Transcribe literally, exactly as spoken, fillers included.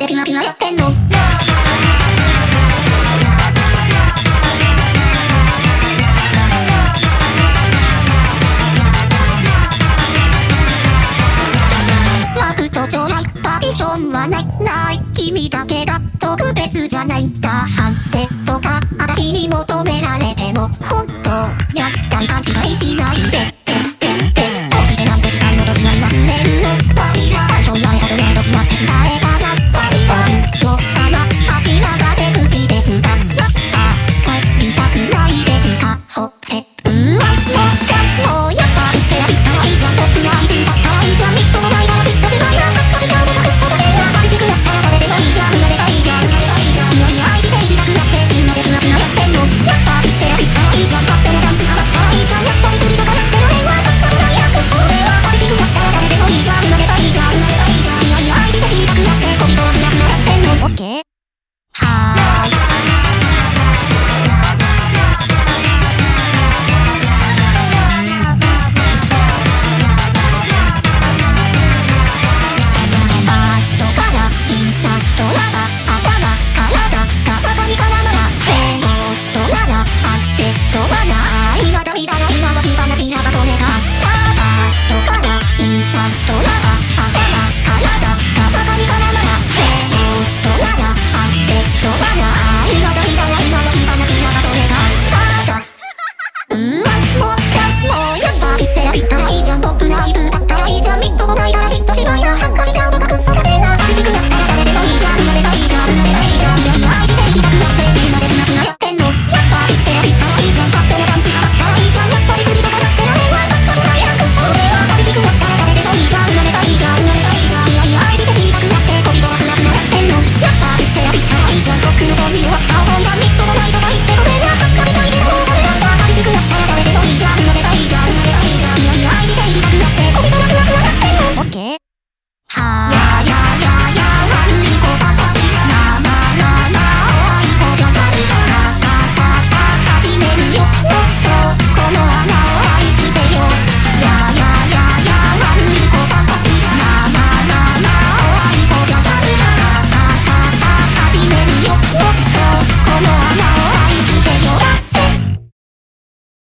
でピュアピュアやってんの。ラブと将来パーティションはないない。君だけが特別じゃないんだ。反省とか私に求められても本当にゃっかり勘違いしないで。